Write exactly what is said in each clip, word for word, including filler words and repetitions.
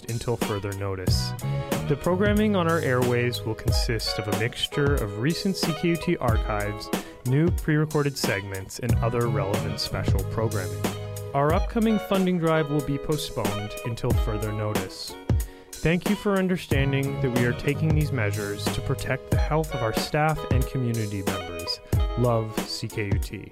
closed until further notice. The programming on our airways will consist of a mixture of recent C K U T archives, new pre-recorded segments, and other relevant special programming. Our upcoming funding drive will be postponed until further notice. Thank you for understanding that we are taking these measures to protect the health of our staff and community members. Love, C K U T.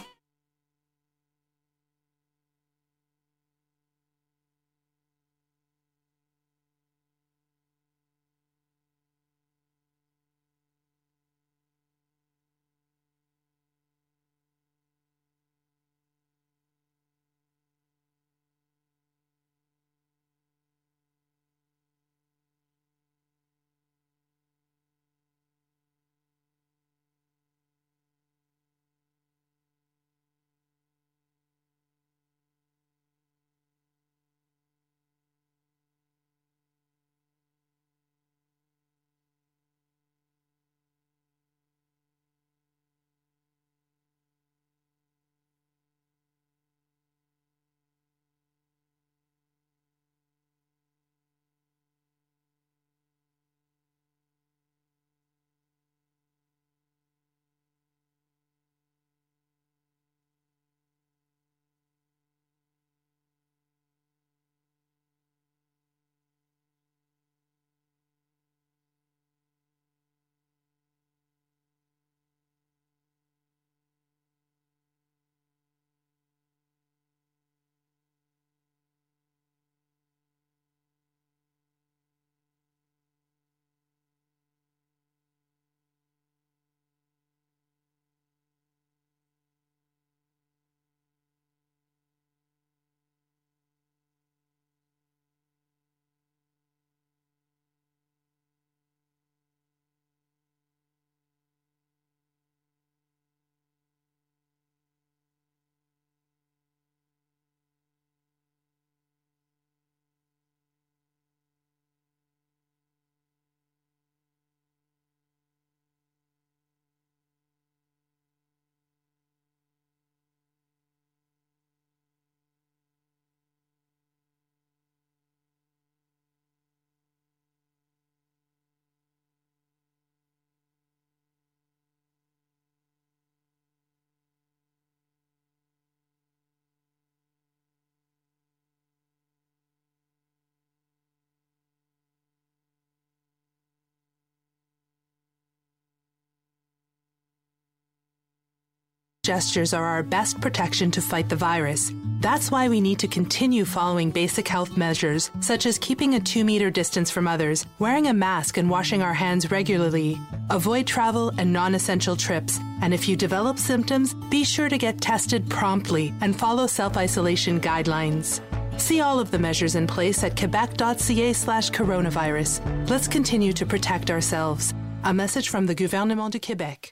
Gestures are our best protection to fight the virus. That's why we need to continue following basic health measures, such as keeping a two-meter distance from others, wearing a mask and washing our hands regularly. Avoid travel and non-essential trips, and if you develop symptoms, be sure to get tested promptly and follow self-isolation guidelines. See all of the measures in place at quebec.ca slash coronavirus. Let's continue to protect ourselves. A message from the Gouvernement du Québec.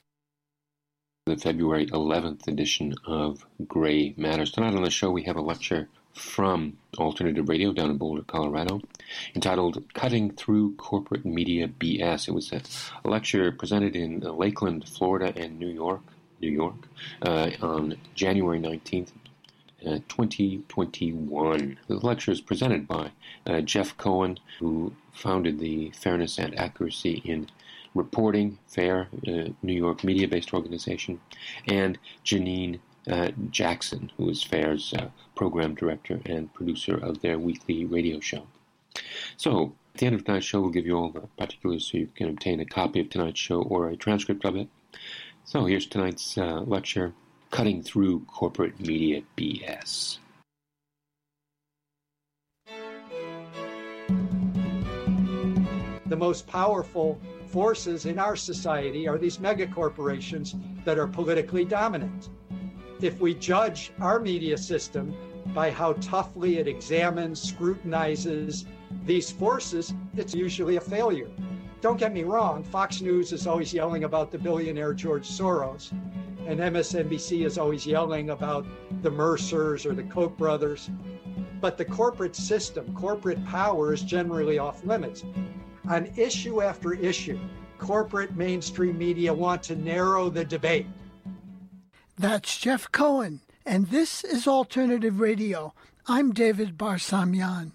The February eleventh edition of Gray Matters. Tonight on the show we have a lecture from Alternative Radio down in Boulder, Colorado, entitled Cutting Through Corporate Media B S. It was a, a lecture presented in Lakeland, Florida and New York, New York, uh, on January nineteenth, uh, twenty twenty-one. The lecture is presented by uh, Jeff Cohen, who founded the Fairness and Accuracy in Reporting, FAIR, uh, New York media-based organization, and Janine uh, Jackson, who is FAIR's uh, program director and producer of their weekly radio show. So, at the end of tonight's show, we'll give you all the particulars so you can obtain a copy of tonight's show or a transcript of it. So, here's tonight's uh, lecture, Cutting Through Corporate Media B S. The most powerful forces in our society are these megacorporations that are politically dominant. If we judge our media system by how toughly it examines, scrutinizes these forces, it's usually a failure. Don't get me wrong, Fox News is always yelling about the billionaire George Soros, and M S N B C is always yelling about the Mercers or the Koch brothers. But the corporate system, corporate power is generally off limits. On issue after issue, corporate mainstream media want to narrow the debate. That's Jeff Cohen, and this is Alternative Radio. I'm David Barsamian.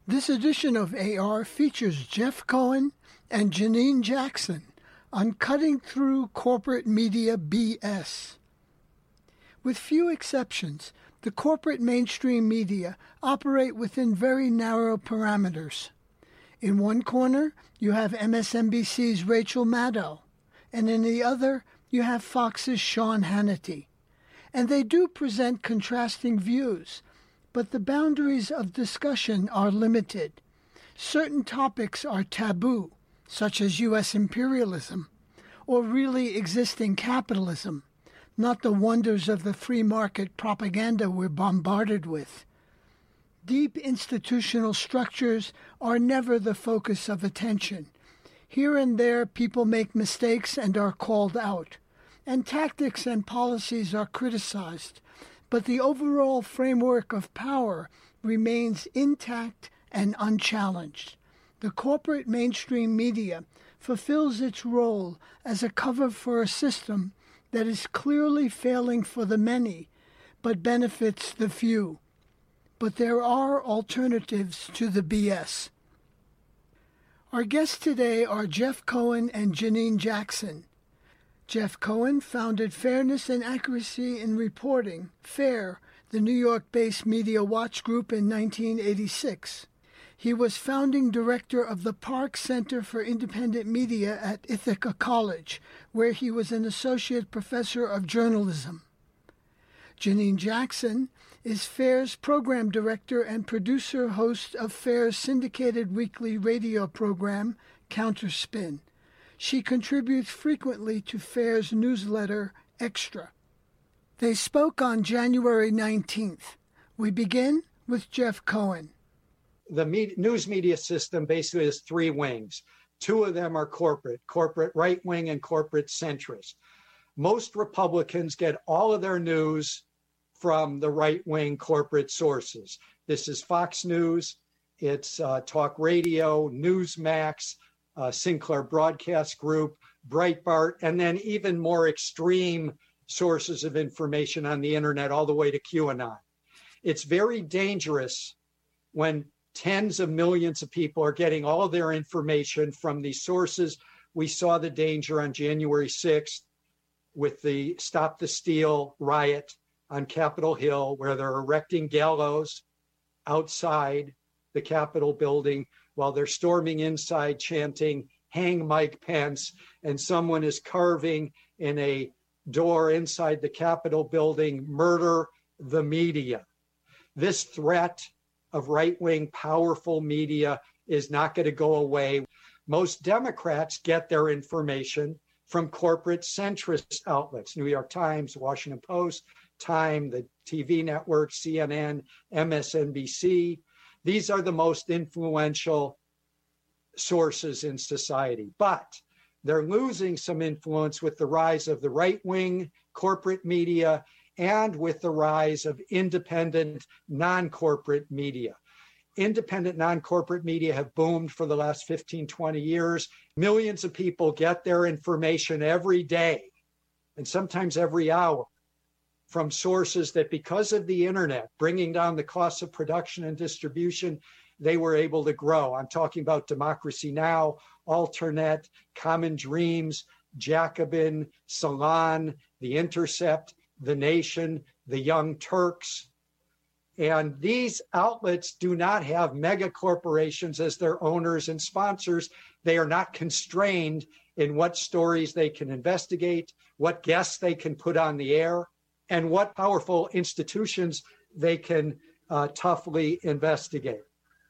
This edition of A R features Jeff Cohen and Janine Jackson on cutting through corporate media B S. With few exceptions, the corporate mainstream media operate within very narrow parameters. In one corner, you have M S N B C's Rachel Maddow, and in the other, you have Fox's Sean Hannity. And they do present contrasting views, but the boundaries of discussion are limited. Certain topics are taboo, such as U S imperialism, or really existing capitalism, not the wonders of the free market propaganda we're bombarded with. Deep institutional structures are never the focus of attention. Here and there, people make mistakes and are called out, and tactics and policies are criticized, but the overall framework of power remains intact and unchallenged. The corporate mainstream media fulfills its role as a cover for a system that is clearly failing for the many, but benefits the few. But there are alternatives to the B S. Our guests today are Jeff Cohen and Janine Jackson. Jeff Cohen founded Fairness and Accuracy in Reporting, FAIR, the New York-based Media Watch Group in nineteen eighty-six. He was founding director of the Park Center for Independent Media at Ithaca College, where he was an associate professor of journalism. Janine Jackson is FAIR's program director and producer-host of FAIR's syndicated weekly radio program, Counterspin. She contributes frequently to FAIR's newsletter, Extra. They spoke on January nineteenth. We begin with Jeff Cohen. The me- news media system basically has three wings. Two of them are corporate, corporate right wing and corporate centrist. Most Republicans get all of their news from the right wing corporate sources. This is Fox News, it's uh, Talk Radio, Newsmax, uh, Sinclair Broadcast Group, Breitbart, and then even more extreme sources of information on the internet, all the way to QAnon. It's very dangerous when tens of millions of people are getting all of their information from these sources. We saw the danger on January sixth with the Stop the Steal riot on Capitol Hill, where they're erecting gallows outside the Capitol building while they're storming inside chanting, "Hang Mike Pence," and someone is carving in a door inside the Capitol building, "Murder the media." This threat of right-wing powerful media is not going to go away. Most Democrats get their information from corporate centrist outlets, New York Times, Washington Post, Time, the T V network, C N N, M S N B C. These are the most influential sources in society, but they're losing some influence with the rise of the right-wing corporate media and with the rise of independent non-corporate media. Independent non-corporate media have boomed for the last fifteen, twenty years. Millions of people get their information every day and sometimes every hour from sources that, because of the internet bringing down the costs of production and distribution, they were able to grow. I'm talking about Democracy Now!, Alternet, Common Dreams, Jacobin, Salon, The Intercept, The Nation, The Young Turks. And these outlets do not have mega corporations as their owners and sponsors. They are not constrained in what stories they can investigate, what guests they can put on the air, and what powerful institutions they can uh, toughly investigate.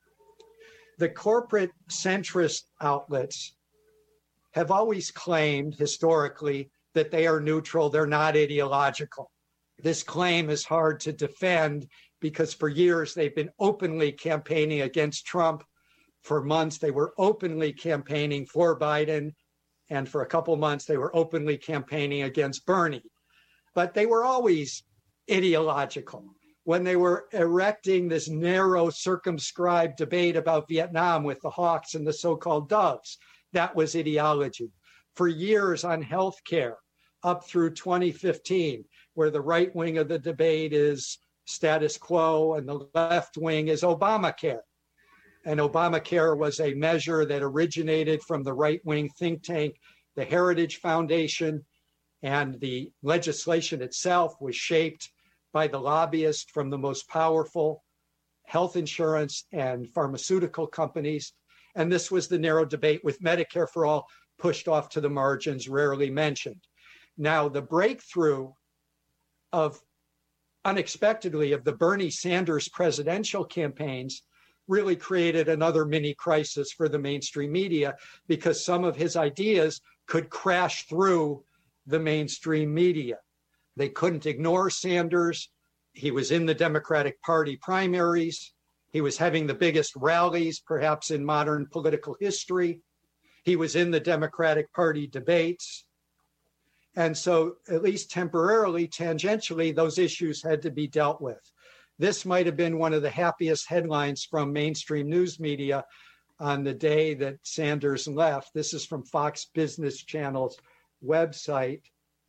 The corporate centrist outlets have always claimed historically that they are neutral, they're not ideological. This claim is hard to defend because for years they've been openly campaigning against Trump. For months they were openly campaigning for Biden, and for a couple months they were openly campaigning against Bernie. But they were always ideological. When they were erecting this narrow, circumscribed debate about Vietnam with the Hawks and the so-called Doves, that was ideology. For years on healthcare, up through twenty fifteen, where the right wing of the debate is status quo and the left wing is Obamacare. And Obamacare was a measure that originated from the right-wing think tank, the Heritage Foundation, and the legislation itself was shaped by the lobbyists from the most powerful health insurance and pharmaceutical companies. And this was the narrow debate with Medicare for All pushed off to the margins, rarely mentioned. Now, the breakthrough of, unexpectedly, of the Bernie Sanders presidential campaigns really created another mini crisis for the mainstream media, because some of his ideas could crash through the mainstream media. They couldn't ignore Sanders. He was in the Democratic Party primaries. He was having the biggest rallies, perhaps in modern political history. He was in the Democratic Party debates. And so, at least temporarily, tangentially, those issues had to be dealt with. This might have been one of the happiest headlines from mainstream news media on the day that Sanders left. This is from Fox Business Channel's website.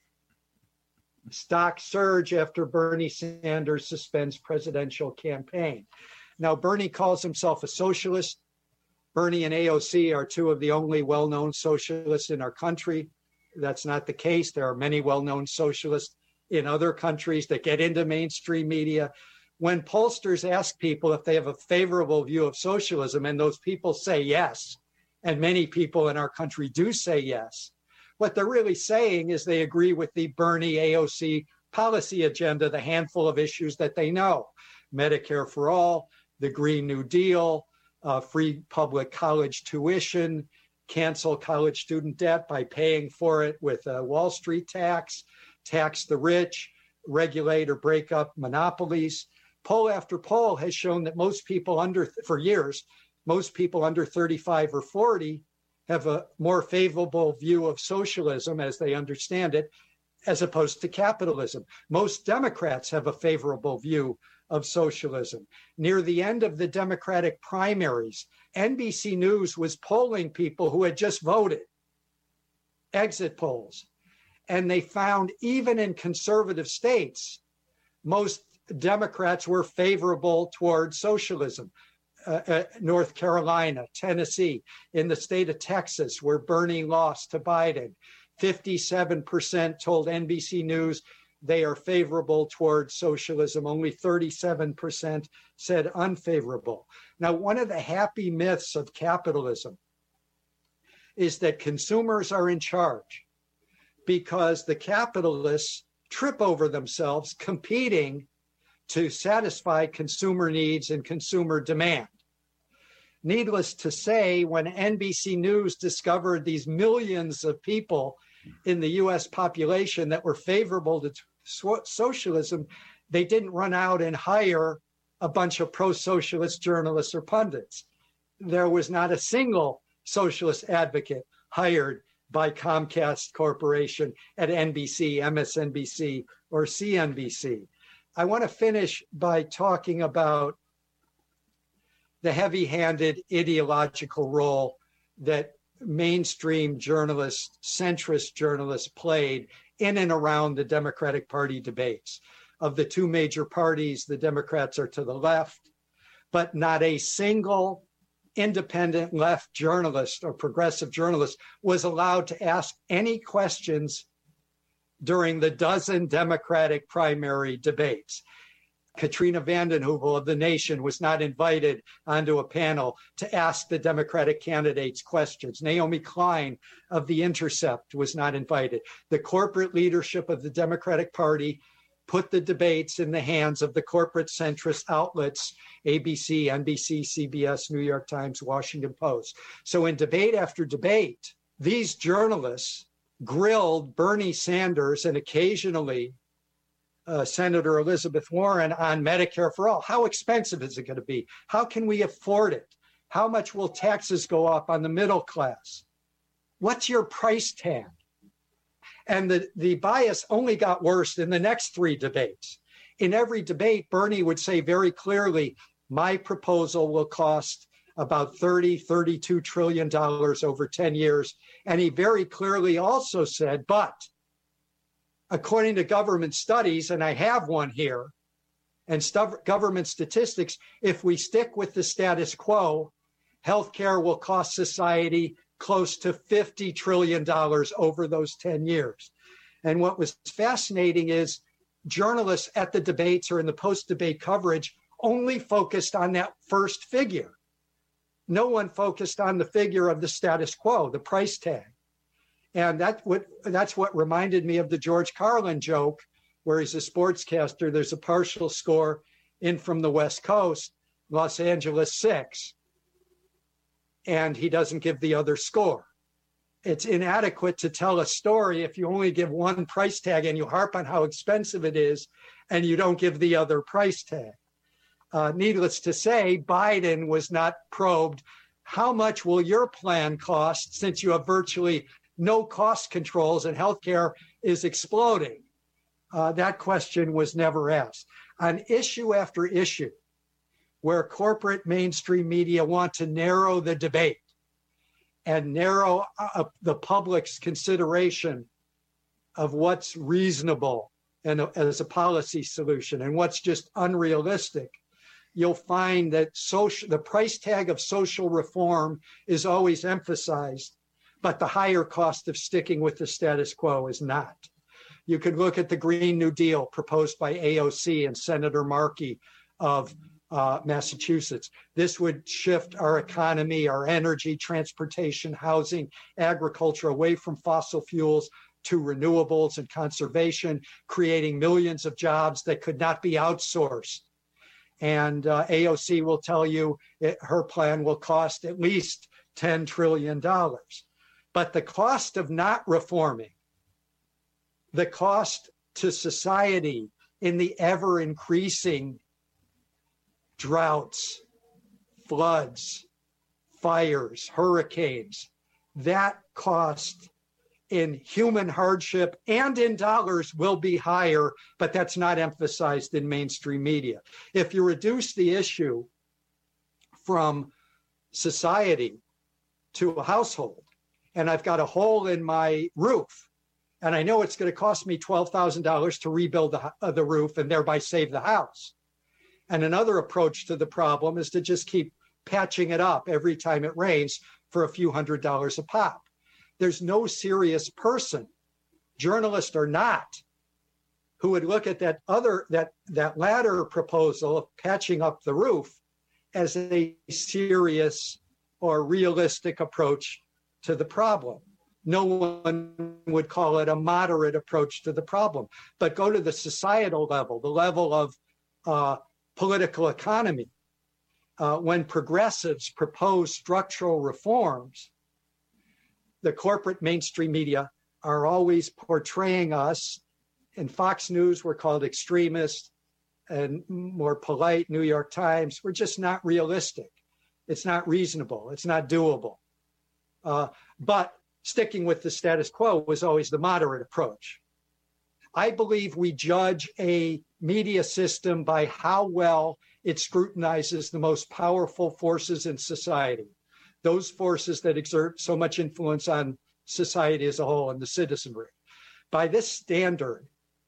Stock surge after Bernie Sanders suspends presidential campaign. Now, Bernie calls himself a socialist. Bernie and A O C are two of the only well-known socialists in our country. That's not the case. There are many well-known socialists in other countries that get into mainstream media. When pollsters ask people if they have a favorable view of socialism, and those people say yes, and many people in our country do say yes, what they're really saying is they agree with the Bernie A O C policy agenda, the handful of issues that they know: Medicare for all, the Green New Deal, uh, free public college tuition, cancel college student debt by paying for it with a Wall Street tax, tax the rich, regulate or break up monopolies. Poll after poll has shown that most people under, for years, most people under thirty-five or forty have a more favorable view of socialism as they understand it, as opposed to capitalism. Most Democrats have a favorable view of socialism. Near the end of the Democratic primaries, N B C News was polling people who had just voted, exit polls, and they found even in conservative states, most Democrats were favorable toward socialism. Uh, uh, North Carolina, Tennessee, in the state of Texas, where Bernie lost to Biden, fifty-seven percent told N B C News they are favorable toward socialism. Only thirty-seven percent said unfavorable. Now, one of the happy myths of capitalism is that consumers are in charge, because the capitalists trip over themselves competing to satisfy consumer needs and consumer demand. Needless to say, when N B C News discovered these millions of people in the U S population that were favorable to so- socialism, they didn't run out and hire a bunch of pro-socialist journalists or pundits. There was not a single socialist advocate hired by Comcast Corporation at N B C, M S N B C, or C N B C. I want to finish by talking about the heavy-handed ideological role that mainstream journalists, centrist journalists played in and around the Democratic Party debates. Of the two major parties, the Democrats are to the left, but not a single independent left journalist or progressive journalist was allowed to ask any questions during the dozen Democratic primary debates. Katrina vanden Heuvel of The Nation was not invited onto a panel to ask the Democratic candidates questions. Naomi Klein of The Intercept was not invited. The corporate leadership of the Democratic Party put the debates in the hands of the corporate centrist outlets, A B C, N B C, C B S, New York Times, Washington Post. So in debate after debate, these journalists grilled Bernie Sanders and occasionally uh, Senator Elizabeth Warren on Medicare for all. How expensive is it going to be? How can we afford it? How much will taxes go up on the middle class? What's your price tag? And the, the bias only got worse in the next three debates. In every debate, Bernie would say very clearly, my proposal will cost about thirty, thirty-two trillion dollars over ten years. And he very clearly also said, but according to government studies, and I have one here, and stu- government statistics, if we stick with the status quo, Healthcare will cost society close to fifty trillion dollars over those ten years. And what was fascinating is journalists at the debates or in the post-debate coverage only focused on that first figure. No one focused on the figure of the status quo, the price tag. And that what, that's what reminded me of the George Carlin joke, where he's a sportscaster. There's a partial score in from the West Coast, Los Angeles six, and he doesn't give the other score. It's inadequate to tell a story if you only give one price tag and you harp on how expensive it is and you don't give the other price tag. Uh, needless to say, Biden was not probed. How much will your plan cost since you have virtually no cost controls and healthcare is exploding? Uh, that question was never asked. On issue after issue, where corporate mainstream media want to narrow the debate and narrow uh, the public's consideration of what's reasonable and uh, as a policy solution and what's just unrealistic, you'll find that social, the price tag of social reform is always emphasized, but the higher cost of sticking with the status quo is not. You could look at the Green New Deal proposed by A O C and Senator Markey of uh, Massachusetts. This would shift our economy, our energy, transportation, housing, agriculture away from fossil fuels to renewables and conservation, creating millions of jobs that could not be outsourced. And uh, A O C will tell you it, her plan will cost at least ten trillion dollars. But the cost of not reforming, the cost to society in the ever-increasing droughts, floods, fires, hurricanes, that cost in human hardship and in dollars will be higher, but that's not emphasized in mainstream media. If you reduce the issue from society to a household, and I've got a hole in my roof, and I know it's going to cost me twelve thousand dollars to rebuild the, uh, the roof and thereby save the house. And another approach to the problem is to just keep patching it up every time it rains for a few hundred dollars a pop. There's no serious person, journalist or not, who would look at that other that that latter proposal of patching up the roof as a serious or realistic approach to the problem. No one would call it a moderate approach to the problem. But go to the societal level, the level of uh, political economy. Uh, when progressives propose structural reforms, the corporate mainstream media are always portraying us. In Fox News, we're called extremists, and more polite New York Times, we're just not realistic. It's not reasonable. It's not doable. Uh, but sticking with the status quo was always the moderate approach. I believe we judge a media system by how well it scrutinizes the most powerful forces in society, those forces that exert so much influence on society as a whole and the citizenry. By this standard,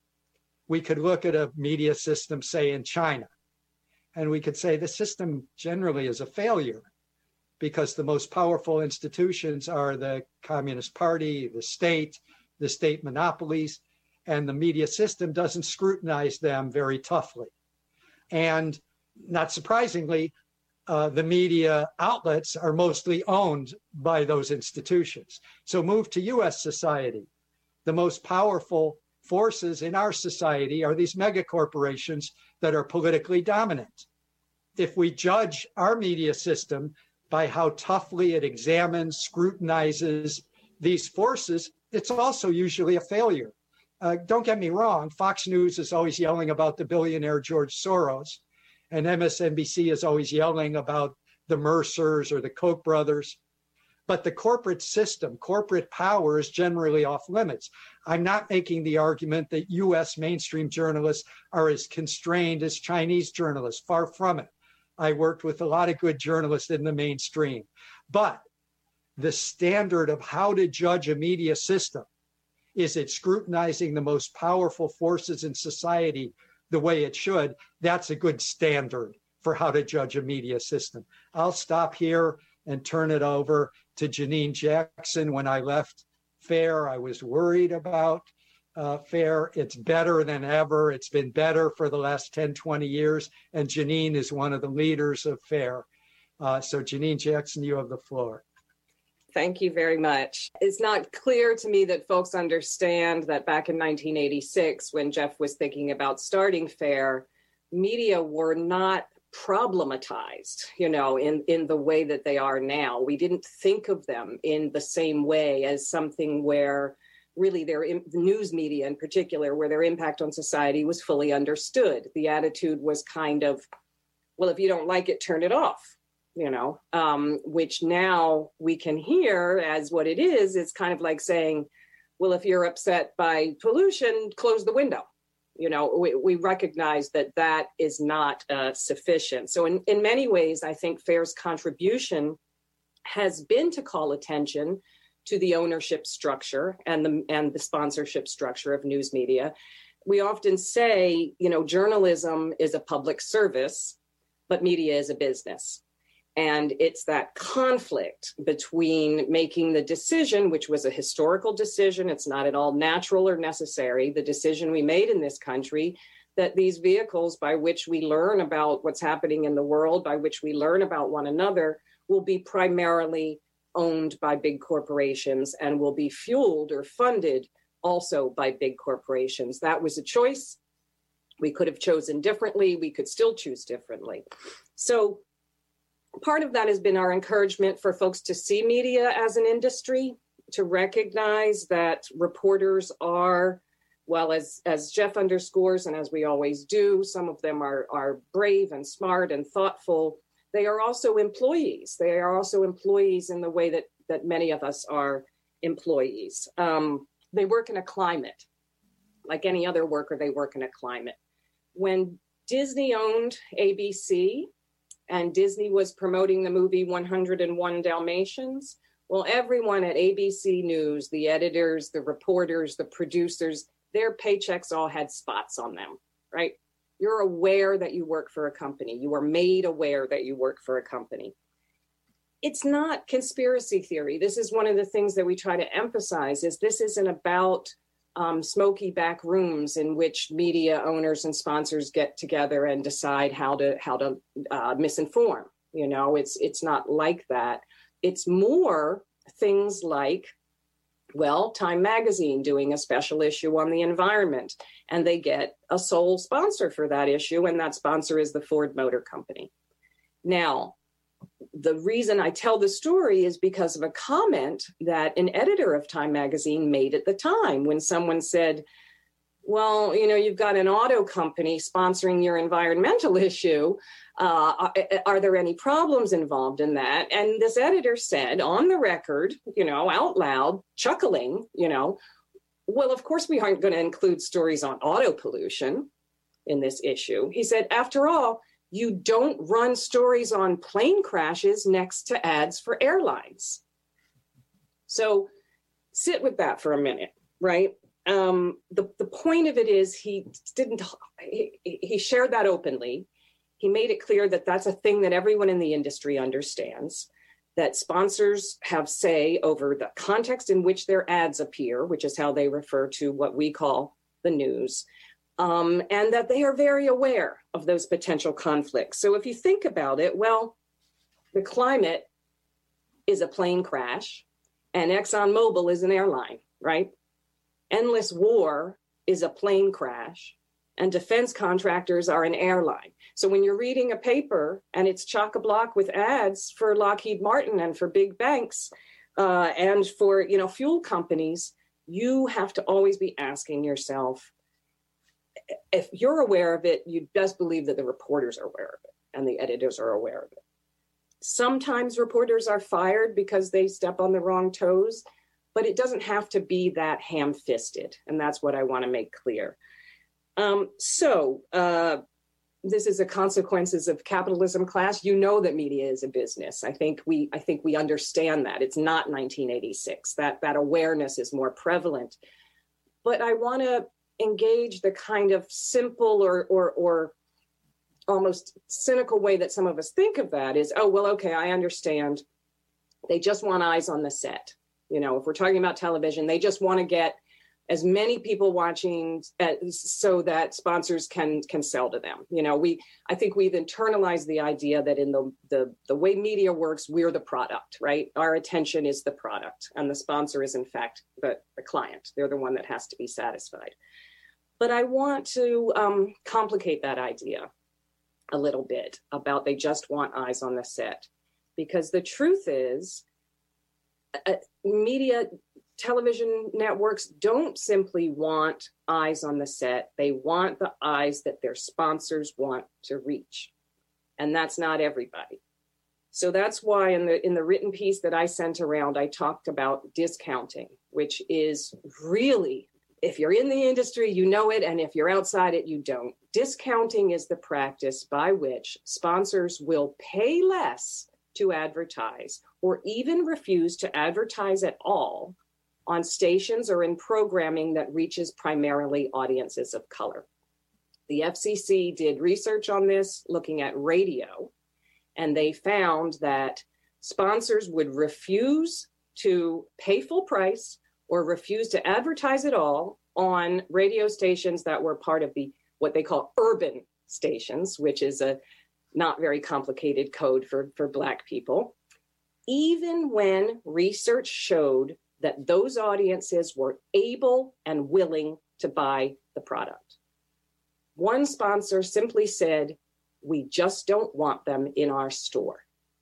we could look at a media system, say in China, and we could say the system generally is a failure because the most powerful institutions are the Communist Party, the state, the state monopolies, and the media system doesn't scrutinize them very toughly. And not surprisingly, uh, the media outlets are mostly owned by those institutions. So move to U S society. The most powerful forces in our society are these mega corporations that are politically dominant. If we judge our media system by how toughly it examines, scrutinizes these forces, it's also usually a failure. Uh, don't get me wrong, Fox News is always yelling about the billionaire George Soros, and M S N B C is always yelling about the Mercers or the Koch brothers. But the corporate system, corporate power is generally off limits. I'm not making the argument that U S mainstream journalists are as constrained as Chinese journalists, far from it. I worked with a lot of good journalists in the mainstream. But the standard of how to judge a media system, is it scrutinizing the most powerful forces in society the way it should? That's a good standard for how to judge a media system. I'll stop here. and turn it over to Janine Jackson. When I left FAIR, I was worried about uh, FAIR. It's better than ever. It's been better for the last ten, twenty years, and Janine is one of the leaders of FAIR. Uh, so Janine Jackson, you have the floor. Thank you very much. It's not clear to me that folks understand that back in nineteen eighty-six, when Jeff was thinking about starting FAIR, media were not problematized, you know, in, in the way that they are now. We didn't think of them in the same way as something where really their the news media in particular, where their impact on society was fully understood. The attitude was kind of, well, if you don't like it, turn it off. You know, um, which now we can hear as what it is. It's kind of like saying, well, if you're upset by pollution, close the window. You know, we, we recognize that that is not uh, sufficient. So in, in many ways, I think FAIR's contribution has been to call attention to the ownership structure and the and the sponsorship structure of news media. We often say, you know, journalism is a public service, but media is a business. And it's that conflict between making the decision, which was a historical decision, it's not at all natural or necessary, the decision we made in this country, that these vehicles by which we learn about what's happening in the world, by which we learn about one another, will be primarily owned by big corporations and will be fueled or funded also by big corporations. That was a choice. We could have chosen differently. We could still choose differently. So part of that has been our encouragement for folks to see media as an industry, to recognize that reporters are, well, as, as Jeff underscores, and as we always do, some of them are, are brave and smart and thoughtful. They are also employees. They are also employees in the way that, that many of us are employees. Um, they work in a climate. Like any other worker, they work in a climate. When Disney owned A B C, and Disney was promoting the movie one oh one Dalmatians, well, everyone at A B C News, the editors, the reporters, the producers, their paychecks all had spots on them, right? You're aware that you work for a company. You are made aware that you work for a company. It's not conspiracy theory. This is one of the things that we try to emphasize, is this isn't about Um, smoky back rooms in which media owners and sponsors get together and decide how to how to uh, misinform. You know, it's it's not like that. It's more things like, well, Time Magazine doing a special issue on the environment, and they get a sole sponsor for that issue, and that sponsor is the Ford Motor Company. Now, the reason I tell the story is because of a comment that an editor of Time Magazine made at the time, when someone said, well, you know, you've got an auto company sponsoring your environmental issue. Uh, are, are there any problems involved in that? And this editor said on the record, you know, out loud, chuckling, you know, well, of course we aren't going to include stories on auto pollution in this issue. He said, after all, you don't run stories on plane crashes next to ads for airlines. So sit with that for a minute, right? Um, the, the point of it is he didn't, he, he shared that openly. He made it clear that that's a thing that everyone in the industry understands, that sponsors have say over the context in which their ads appear, which is how they refer to what we call the news. Um, and that they are very aware of those potential conflicts. So if you think about it, well, the climate is a plane crash and ExxonMobil is an airline, right? Endless war is a plane crash and defense contractors are an airline. So when you're reading a paper and it's chock-a-block with ads for Lockheed Martin and for big banks uh, and for, you know, fuel companies, you have to always be asking yourself, if you're aware of it, you best believe that the reporters are aware of it and the editors are aware of it. Sometimes reporters are fired because they step on the wrong toes, but it doesn't have to be that ham-fisted. And that's what I want to make clear. Um, so uh, this is the consequences of capitalism class. You know that media is a business. I think we I think we understand that. It's not nineteen eighty-six. That, that awareness is more prevalent. But I want to engage the kind of simple or, or or almost cynical way that some of us think of that is, oh, well, okay, I understand. They just want eyes on the set. You know, if we're talking about television, they just want to get as many people watching as, so that sponsors can can sell to them. You know, we I think we've internalized the idea that in the the the way media works, we're the product, right? Our attention is the product, and the sponsor is in fact the, the client. They're the one that has to be satisfied. But I want to um, complicate that idea a little bit about they just want eyes on the set, because the truth is, uh, media. Television networks don't simply want eyes on the set. They want the eyes that their sponsors want to reach. And that's not everybody. So that's why in the in the written piece that I sent around, I talked about discounting, which is really, if you're in the industry, you know it. And if you're outside it, you don't. Discounting is the practice by which sponsors will pay less to advertise or even refuse to advertise at all on stations or in programming that reaches primarily audiences of color. The F C C did research on this looking at radio, and they found that sponsors would refuse to pay full price or refuse to advertise at all on radio stations that were part of the what they call urban stations, which is a not very complicated code for, for Black people, even when research showed that those audiences were able and willing to buy the product. One sponsor simply said, we just don't want them in our store.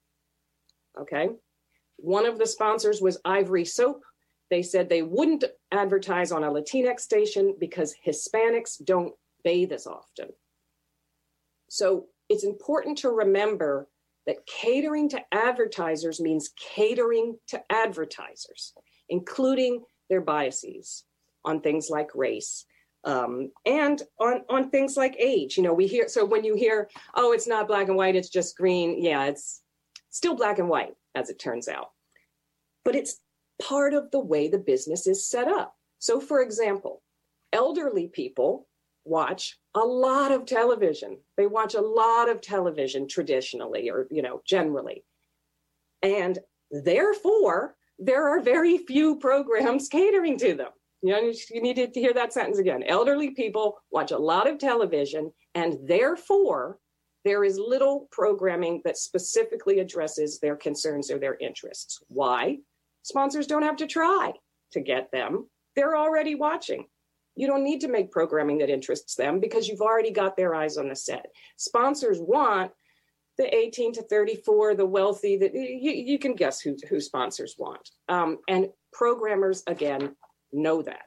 Okay. One of the sponsors was Ivory Soap. They said they wouldn't advertise on a Latinx station because Hispanics don't bathe as often. So it's important to remember that catering to advertisers means catering to advertisers, including their biases on things like race um, and on, on things like age. You know, we hear, so when you hear, oh, it's not black and white, it's just green. Yeah, it's still black and white, as it turns out. But it's part of the way the business is set up. So for example, elderly people watch a lot of television. They watch a lot of television traditionally, or, you know, generally. And therefore, there are very few programs catering to them. You know, you need to hear that sentence again. Elderly people watch a lot of television, and therefore, there is little programming that specifically addresses their concerns or their interests. Why? Sponsors don't have to try to get them. They're already watching. You don't need to make programming that interests them because you've already got their eyes on the set. Sponsors want the eighteen to thirty-four, the wealthy, that you, you can guess who, who sponsors want. Um, and programmers, again, know that.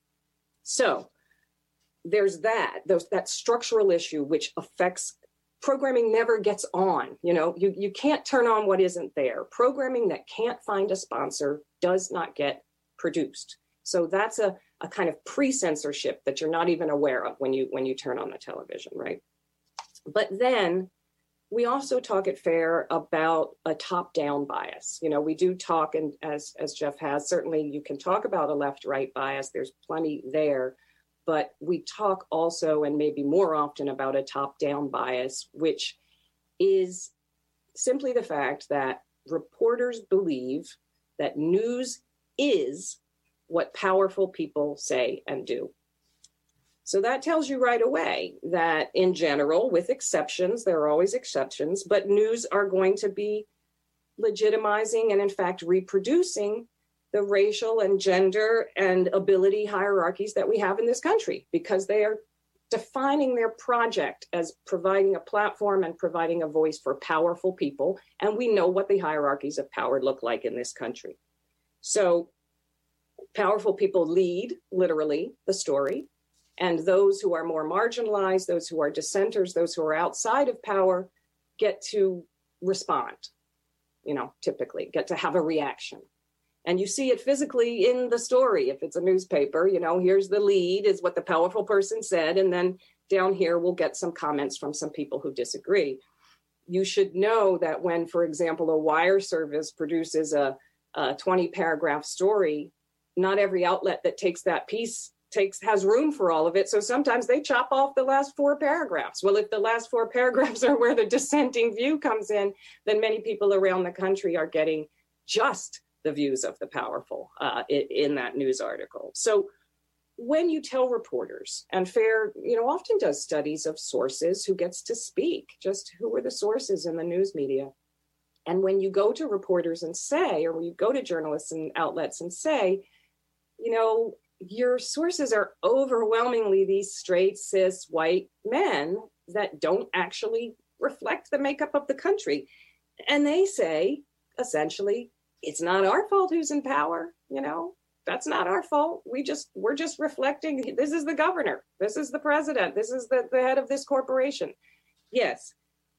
So there's that, those, that structural issue which affects programming never gets on. You know, you, you can't turn on what isn't there. Programming that can't find a sponsor does not get produced. So that's a, a kind of pre-censorship that you're not even aware of when you when you turn on the television, right? But then we also talk at FAIR about a top-down bias. You know, we do talk, and as, as Jeff has, certainly you can talk about a left-right bias. There's plenty there. But we talk also, and maybe more often, about a top-down bias, which is simply the fact that reporters believe that news is what powerful people say and do. So that tells you right away that in general, with exceptions, there are always exceptions, but news are going to be legitimizing and in fact reproducing the racial and gender and ability hierarchies that we have in this country, because they are defining their project as providing a platform and providing a voice for powerful people. And we know what the hierarchies of power look like in this country. So powerful people lead, literally, the story, and those who are more marginalized, those who are dissenters, those who are outside of power, get to respond, you know, typically, get to have a reaction. And you see it physically in the story. If it's a newspaper, you know, here's the lead, is what the powerful person said, and then down here we'll get some comments from some people who disagree. You should know that when, for example, a wire service produces a, a twenty paragraph story, not every outlet that takes that piece takes has room for all of it. So sometimes they chop off the last four paragraphs. Well, if the last four paragraphs are where the dissenting view comes in, then many people around the country are getting just the views of the powerful uh, in, in that news article. So when you tell reporters, and FAIR, you know, often does studies of sources, who gets to speak, just who are the sources in the news media. And when you go to reporters and say, or when you go to journalists and outlets and say, you know, your sources are overwhelmingly these straight, cis, white men that don't actually reflect the makeup of the country. And they say, essentially, it's not our fault who's in power, you know, that's not our fault. We just, we're just reflecting, this is the governor, this is the president, this is the, the head of this corporation. Yes.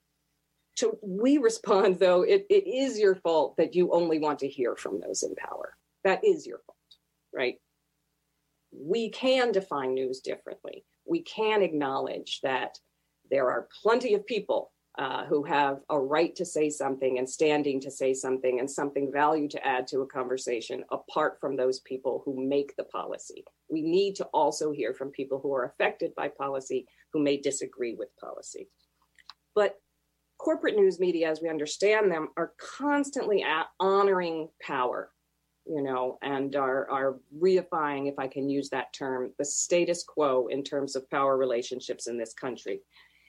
So we respond, though, it, it is your fault that you only want to hear from those in power. That is your fault, right? We can define news differently. We can acknowledge that there are plenty of people uh, who have a right to say something and standing to say something and something value to add to a conversation apart from those people who make the policy. We need to also hear from people who are affected by policy, who may disagree with policy. But corporate news media, as we understand them, are constantly at honoring power, you know, and are, are reifying, if I can use that term, the status quo in terms of power relationships in this country.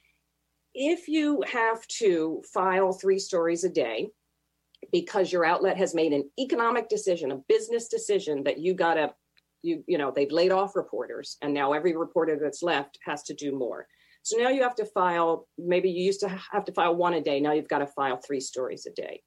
If you have to file three stories a day because your outlet has made an economic decision, a business decision that you gotta, you, you know, they've laid off reporters and now every reporter that's left has to do more. So now you have to file, maybe you used to have to file one a day. Now you've got to file three stories a day.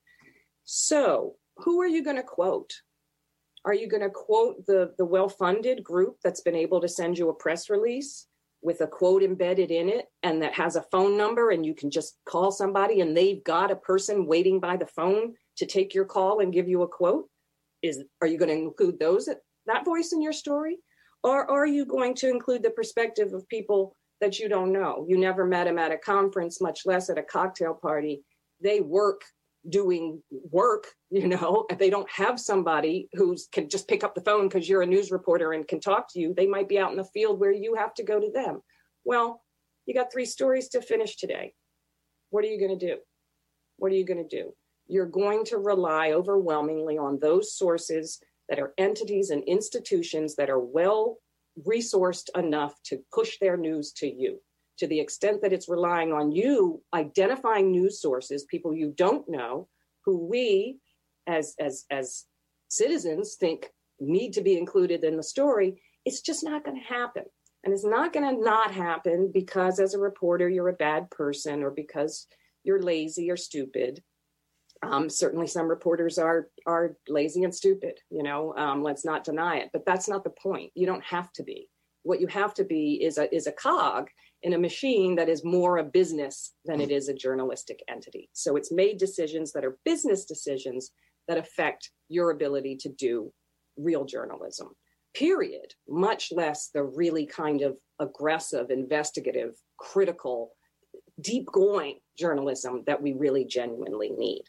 So who are you going to quote? Are you going to quote the, the well-funded group that's been able to send you a press release with a quote embedded in it and that has a phone number and you can just call somebody and they've got a person waiting by the phone to take your call and give you a quote? Is, are you going to include those, that voice in your story? Or are you going to include the perspective of people that you don't know? You never met them at a conference, much less at a cocktail party. They work doing work, you know, if they don't have somebody who can just pick up the phone because you're a news reporter and can talk to you, they might be out in the field where you have to go to them. Well, you got three stories to finish today. What are you going to do? What are you going to do? You're going to rely overwhelmingly on those sources that are entities and institutions that are well resourced enough to push their news to you. To the extent that it's relying on you identifying news sources, people you don't know, who we as, as, as citizens think need to be included in the story, it's just not going to happen. And it's not going to not happen because as a reporter, you're a bad person or because you're lazy or stupid. Um, certainly some reporters are are lazy and stupid, you know, um, let's not deny it. But that's not the point. You don't have to be. What you have to be is a is a cog in a machine that is more a business than it is a journalistic entity. So it's made decisions that are business decisions that affect your ability to do real journalism, period, much less the really kind of aggressive, investigative, critical, deep-going journalism that we really genuinely need.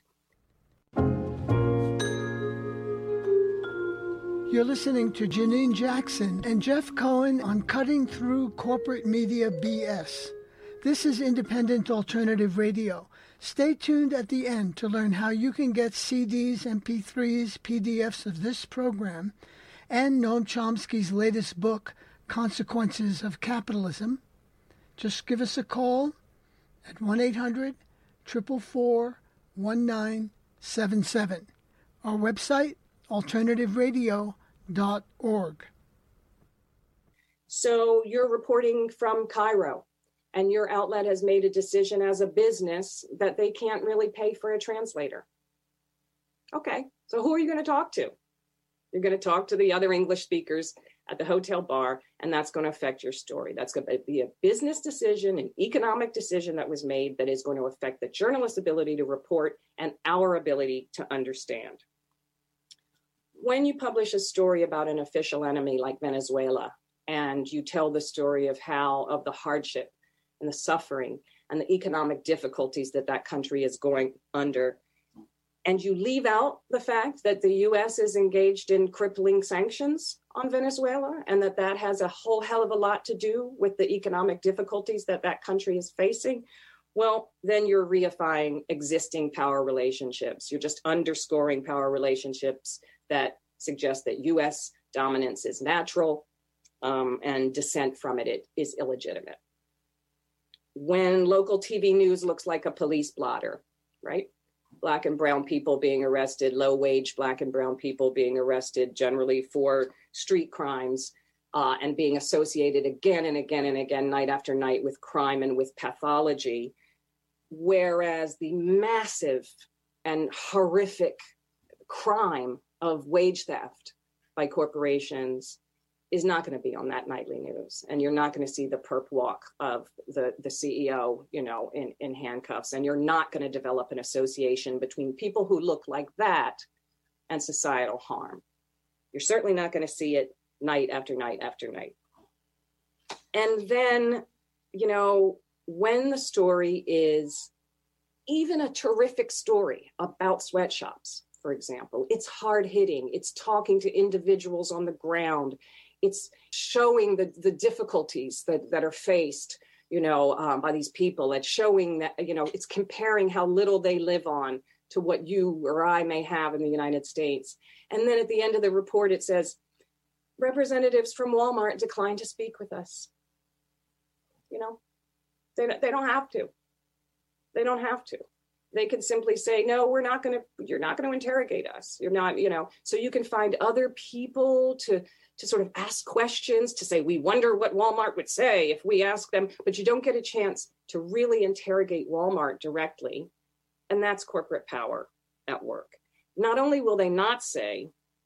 You're listening to Janine Jackson and Jeff Cohen on Cutting Through Corporate Media B S. This is Independent Alternative Radio. Stay tuned at the end to learn how you can get C Ds, M P threes, P D Fs of this program, and Noam Chomsky's latest book, Consequences of Capitalism. Just give us a call at one eight hundred, four four four, one nine seven seven. Our website, alternative radio dot org. So you're reporting from Cairo, and your outlet has made a decision as a business that they can't really pay for a translator. Okay, so who are you going to talk to? You're going to talk to the other English speakers at the hotel bar, and that's going to affect your story. That's going to be a business decision, an economic decision that was made that is going to affect the journalist's ability to report and our ability to understand. When you publish a story about an official enemy like Venezuela, and you tell the story of how, of the hardship and the suffering and the economic difficulties that that country is going under, and you leave out the fact that the U S is engaged in crippling sanctions on Venezuela, and that that has a whole hell of a lot to do with the economic difficulties that that country is facing, well, then you're reifying existing power relationships. You're just underscoring power relationships that suggest that U S dominance is natural um, and dissent from it, it is illegitimate. When local T V news looks like a police blotter, right? Black and brown people being arrested, low-wage Black and brown people being arrested generally for street crimes uh, and being associated again and again and again, night after night, with crime and with pathology. Whereas the massive and horrific crime of wage theft by corporations is not going to be on that nightly news. And you're not going to see the perp walk of the, the C E O, you know, in, in handcuffs. And you're not going to develop an association between people who look like that and societal harm. You're certainly not going to see it night after night after night. And then, you know, when the story is even a terrific story about sweatshops, for example, it's hard hitting, it's talking to individuals on the ground, it's showing the, the difficulties that, that are faced, you know, um, by these people. It's showing that, you know, it's comparing how little they live on to what you or I may have in the United States. And then at the end of the report, it says, representatives from Walmart declined to speak with us. You know, they, they don't have to. They don't have to. They can simply say, no, we're not going to, you're not going to interrogate us. You're not, you know, so you can find other people to, to sort of ask questions, to say, we wonder what Walmart would say if we ask them, but you don't get a chance to really interrogate Walmart directly. And that's corporate power at work. Not only will they not say,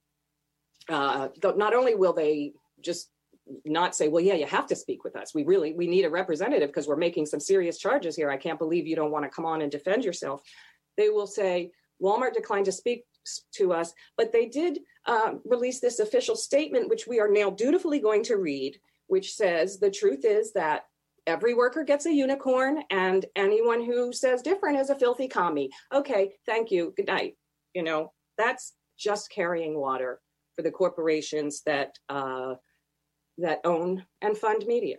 uh, not only will they just not say, well, yeah, you have to speak with us. We really, we need a representative because we're making some serious charges here. I can't believe you don't want to come on and defend yourself. They will say, Walmart declined to speak to us, but they did uh, release this official statement, which we are now dutifully going to read, which says the truth is that every worker gets a unicorn and anyone who says different is a filthy commie. Okay, thank you. Good night. You know, that's just carrying water for the corporations that uh, that own and fund media.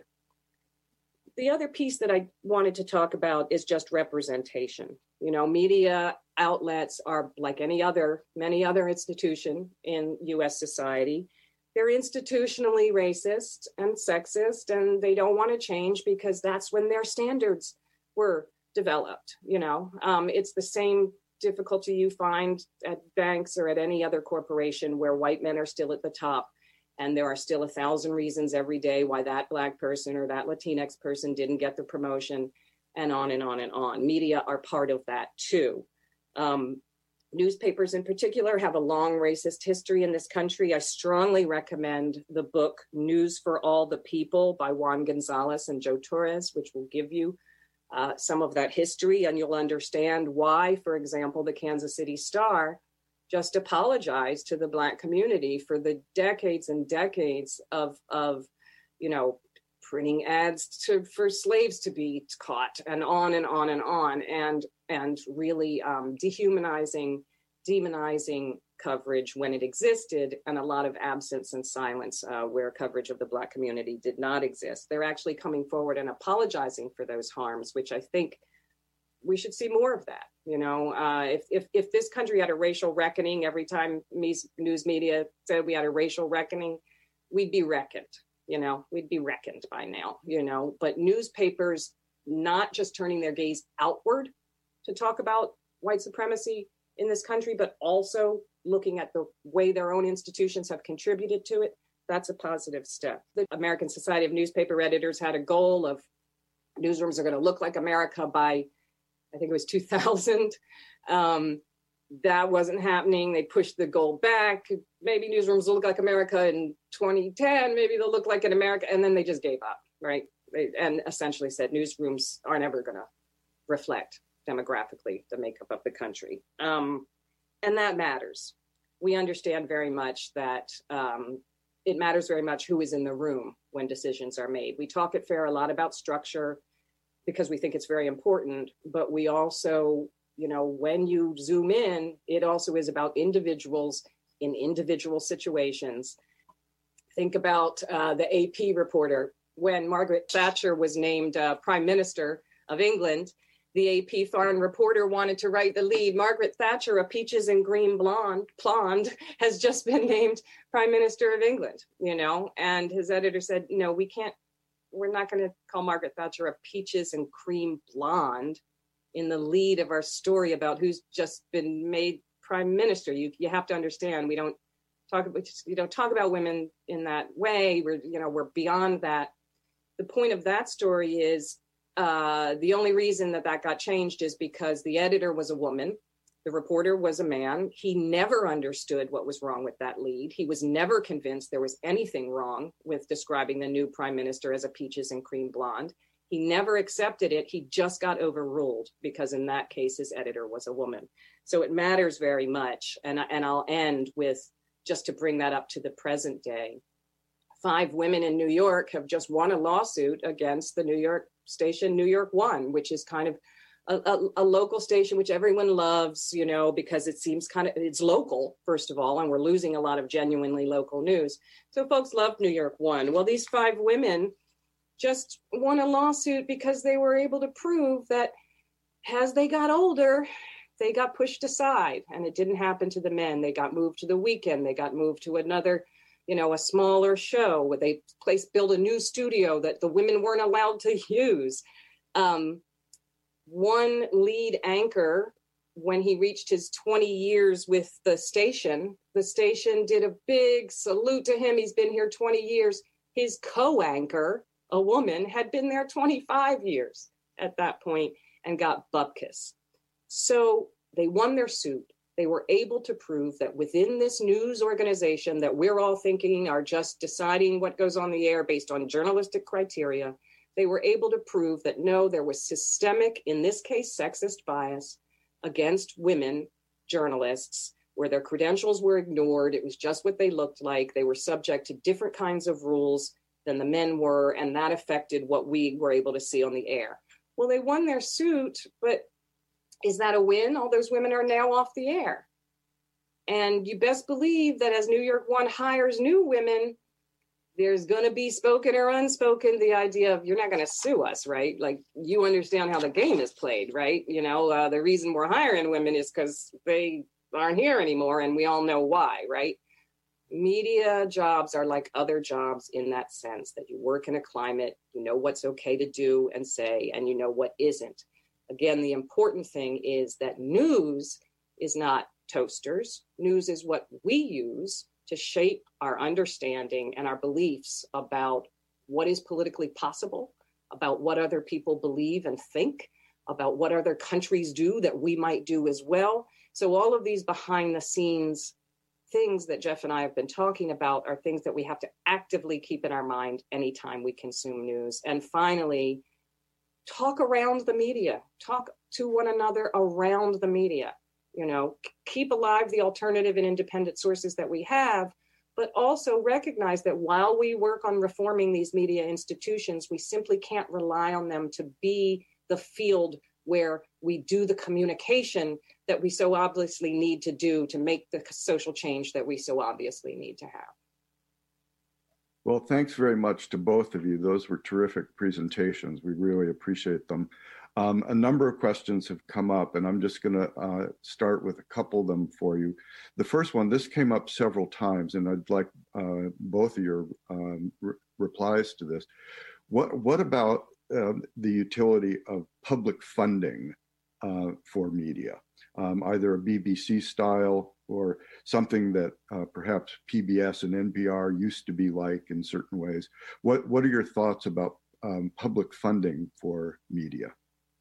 The other piece that I wanted to talk about is just representation. You know, media outlets are like any other, many other institution in U S society. They're institutionally racist and sexist, and they don't want to change because that's when their standards were developed. You know, um, it's the same difficulty you find at banks or at any other corporation where white men are still at the top. And there are still a thousand reasons every day why that Black person or that Latinx person didn't get the promotion, and on and on and on. Media are part of that too. Um, newspapers in particular have a long racist history in this country. I strongly recommend the book News for All the People by Juan Gonzalez and Joe Torres, which will give you uh, some of that history, and you'll understand why, for example, the Kansas City Star just apologize to the Black community for the decades and decades of, of, you know, printing ads to for slaves to be caught, and on and on and on, and and really um, dehumanizing, demonizing coverage when it existed, and a lot of absence and silence uh, where coverage of the Black community did not exist. They're actually coming forward and apologizing for those harms, which I think we should see more of that. You know, uh, if, if if this country had a racial reckoning every time news media said we had a racial reckoning, we'd be reckoned, you know, we'd be reckoned by now, you know. But newspapers not just turning their gaze outward to talk about white supremacy in this country, but also looking at the way their own institutions have contributed to it, that's a positive step. The American Society of Newspaper Editors had a goal of newsrooms are going to look like America by, I think it was two thousand. Um, that wasn't happening. They pushed the goal back. Maybe newsrooms will look like America in twenty ten. Maybe they'll look like in America. And then they just gave up, right? They, and essentially said newsrooms are never going to reflect demographically the makeup of the country. Um, and that matters. We understand very much that um, it matters very much who is in the room when decisions are made. We talk at FAIR a lot about structure, because we think it's very important, but we also, you know, when you zoom in, it also is about individuals in individual situations. Think about uh, the A P reporter when Margaret Thatcher was named uh, Prime Minister of England, the A P foreign reporter wanted to write the lead, Margaret Thatcher, a peaches and green blonde, blonde, has just been named Prime Minister of England, you know, and his editor said, no, we can't, we're not going to call Margaret Thatcher a peaches and cream blonde in the lead of our story about who's just been made Prime Minister. You you have to understand, we don't talk about, you don't talk about women in that way. We're, you know, we're beyond that. The point of that story is, Uh, the only reason that that got changed is because the editor was a woman. The reporter was a man. He never understood what was wrong with that lead. He was never convinced there was anything wrong with describing the new prime minister as a peaches and cream blonde. He never accepted it. He just got overruled because in that case, his editor was a woman. So it matters very much. And, and I'll end with, just to bring that up to the present day, five women in New York have just won a lawsuit against the New York station New York One, which is kind of a, a, a local station which everyone loves, you know, because it seems kind of, it's local, first of all, and we're losing a lot of genuinely local news. So folks love New York One. Well, these five women just won a lawsuit because they were able to prove that as they got older, they got pushed aside, and it didn't happen to the men. They got moved to the weekend. They got moved to another, you know, a smaller show where they place build a new studio that the women weren't allowed to use. Um, one lead anchor, when he reached his twenty years with the station, the station did a big salute to him. He's been here twenty years. His co-anchor, a woman, had been there twenty-five years at that point and got bupkis. So they won their suit. They were able to prove that within this news organization that we're all thinking are just deciding what goes on the air based on journalistic criteria, they were able to prove that no, there was systemic, in this case, sexist bias against women journalists, where their credentials were ignored. It was just what they looked like. They were subject to different kinds of rules than the men were, and that affected what we were able to see on the air. Well, they won their suit, but is that a win? All those women are now off the air. And you best believe that as New York One hires new women, there's going to be spoken or unspoken the idea of, you're not going to sue us, right? Like, you understand how the game is played, right? You know, uh, the reason we're hiring women is because they aren't here anymore, and we all know why, right? Media jobs are like other jobs in that sense, that you work in a climate, you know what's okay to do and say, and you know what isn't. Again, the important thing is that news is not toasters. News is what we use to shape our understanding and our beliefs about what is politically possible, about what other people believe and think, about what other countries do that we might do as well. So all of these behind the scenes things that Jeff and I have been talking about are things that we have to actively keep in our mind anytime we consume news. And finally, talk around the media, talk to one another around the media, you know, keep alive the alternative and independent sources that we have, but also recognize that while we work on reforming these media institutions, we simply can't rely on them to be the field where we do the communication that we so obviously need to do to make the social change that we so obviously need to have. Well, thanks very much to both of you. Those were terrific presentations. We really appreciate them. Um, a number of questions have come up, and I'm just going to uh, start with a couple of them for you. The first one, this came up several times, and I'd like uh, both of your um, re replies to this. What, what about uh, the utility of public funding uh, for media, um, either a B B C style or something that uh, perhaps P B S and N P R used to be like in certain ways? What, what are your thoughts about um, public funding for media?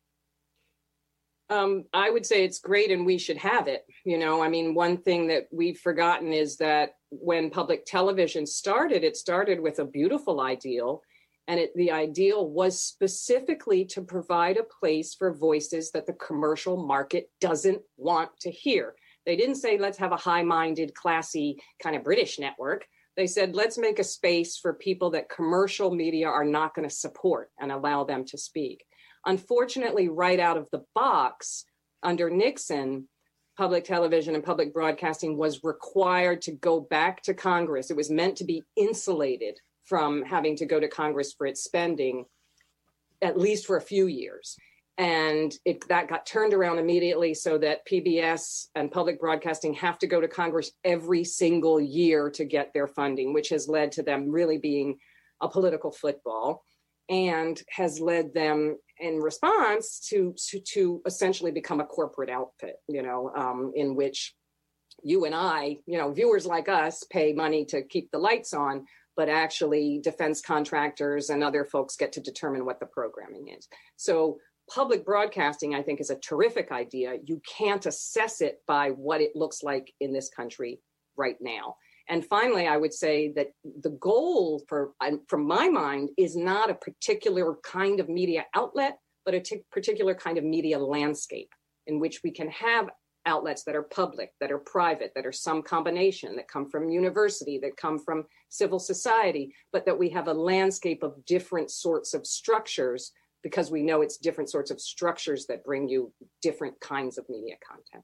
Um, I would say it's great and we should have it. You know, I mean, one thing that we've forgotten is that when public television started, it started with a beautiful ideal. And it, the ideal was specifically to provide a place for voices that the commercial market doesn't want to hear. They didn't say, let's have a high-minded, classy kind of British network. They said, let's make a space for people that commercial media are not going to support and allow them to speak. Unfortunately, right out of the box, under Nixon, public television and public broadcasting was required to go back to Congress. It was meant to be insulated from having to go to Congress for its spending, at least for a few years. And it, that got turned around immediately so that P B S and public broadcasting have to go to Congress every single year to get their funding, which has led to them really being a political football and has led them in response to, to, to essentially become a corporate outfit, you know, um, in which you and I, you know, viewers like us pay money to keep the lights on, but actually defense contractors and other folks get to determine what the programming is. So public broadcasting, I think, is a terrific idea. You can't assess it by what it looks like in this country right now. And finally, I would say that the goal for, from my mind, is not a particular kind of media outlet, but a t- particular kind of media landscape in which we can have outlets that are public, that are private, that are some combination, that come from university, that come from civil society, but that we have a landscape of different sorts of structures, because we know it's different sorts of structures that bring you different kinds of media content.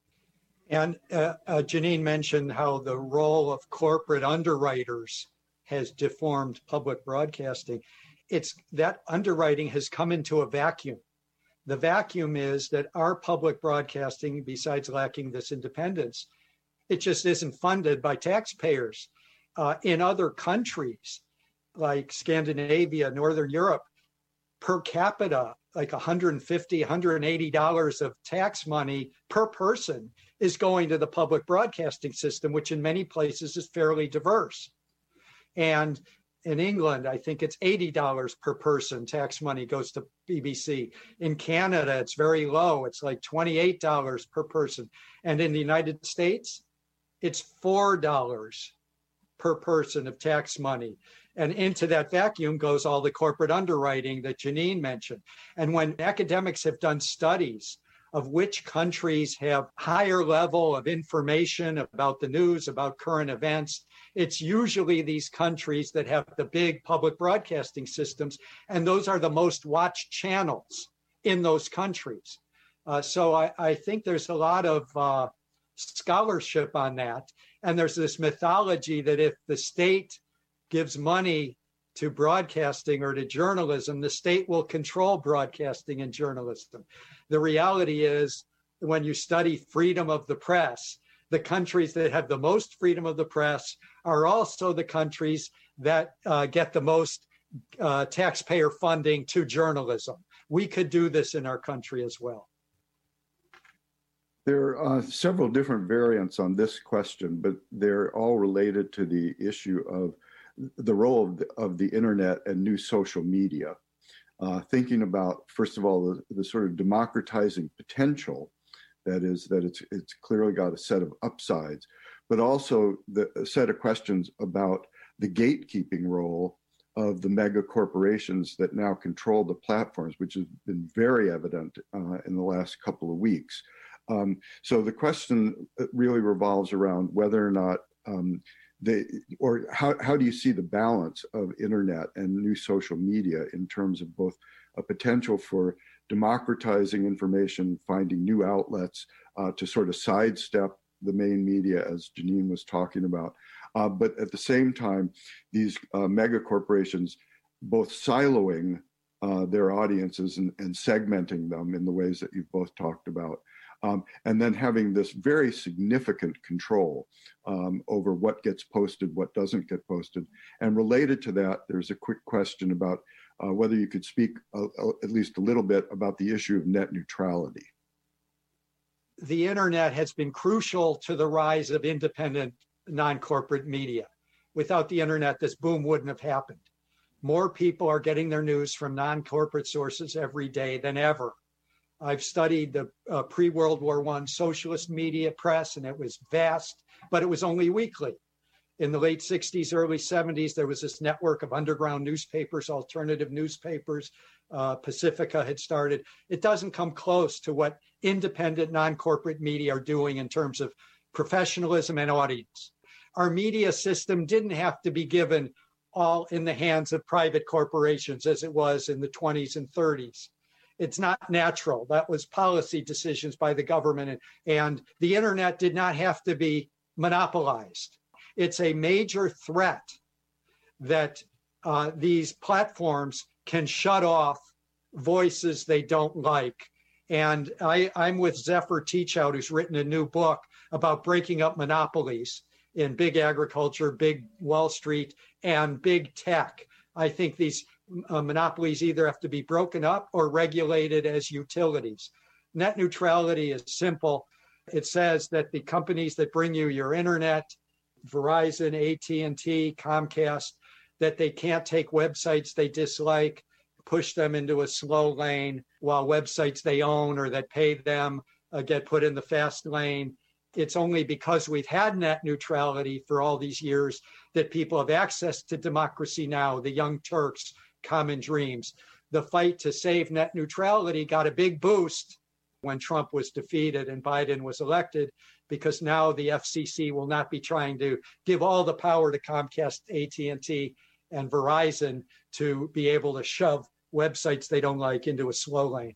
And uh, uh, Janine mentioned how the role of corporate underwriters has deformed public broadcasting. It's that underwriting has come into a vacuum. The vacuum is that our public broadcasting, besides lacking this independence, it just isn't funded by taxpayers. Uh, in other countries like Scandinavia, Northern Europe, per capita, like one hundred fifty dollars, one hundred eighty dollars of tax money per person is going to the public broadcasting system, which in many places is fairly diverse. And in England, I think it's eighty dollars per person tax money goes to B B C. In Canada, it's very low. It's like twenty-eight dollars per person. And in the United States, it's four dollars per person of tax money. And into that vacuum goes all the corporate underwriting that Janine mentioned. And when academics have done studies of which countries have higher level of information about the news, about current events, it's usually these countries that have the big public broadcasting systems, and those are the most watched channels in those countries. Uh, so I, I think there's a lot of uh, scholarship on that. And there's this mythology that if the state gives money to broadcasting or to journalism, the state will control broadcasting and journalism. The reality is, when you study freedom of the press, the countries that have the most freedom of the press are also the countries that uh, get the most uh, taxpayer funding to journalism. We could do this in our country as well. There are uh, several different variants on this question, but they're all related to the issue of the role of the, of the internet and new social media. Uh, thinking about, first of all, the, the sort of democratizing potential, that is, that it's it's clearly got a set of upsides, but also the a set of questions about the gatekeeping role of the mega corporations that now control the platforms, which has been very evident uh, in the last couple of weeks. Um, so the question really revolves around whether or not um, they, or how, how do you see the balance of internet and new social media in terms of both a potential for democratizing information, finding new outlets uh, to sort of sidestep the main media, as Janine was talking about. Uh, but at the same time, these uh, mega corporations both siloing uh, their audiences and, and segmenting them in the ways that you've both talked about. Um, and then having this very significant control um, over what gets posted, what doesn't get posted. And related to that, there's a quick question about uh, whether you could speak uh, at least a little bit about the issue of net neutrality. The internet has been crucial to the rise of independent non-corporate media. Without the internet, this boom wouldn't have happened. More people are getting their news from non-corporate sources every day than ever. I've studied the uh, pre-World War One socialist media press, and it was vast, but it was only weekly. In the late sixties, early seventies, there was this network of underground newspapers, alternative newspapers. Uh, Pacifica had started. It doesn't come close to what independent non-corporate media are doing in terms of professionalism and audience. Our media system didn't have to be given all in the hands of private corporations as it was in the twenties and thirties. It's not natural. That was policy decisions by the government, and, and the internet did not have to be monopolized. It's a major threat that uh, these platforms can shut off voices they don't like. And I, I'm with Zephyr Teachout, who's written a new book about breaking up monopolies in big agriculture, big Wall Street, and big tech. I think these uh, monopolies either have to be broken up or regulated as utilities. Net neutrality is simple. It says that the companies that bring you your internet, Verizon, A T and T, Comcast, that they can't take websites they dislike, push them into a slow lane, while websites they own or that pay them uh, get put in the fast lane. It's only because we've had net neutrality for all these years that people have access to democracy now, the Young Turks, Common Dreams. The fight to save net neutrality got a big boost when Trump was defeated and Biden was elected, because now the F C C will not be trying to give all the power to Comcast, A T and T, and Verizon to be able to shove websites they don't like into a slow lane.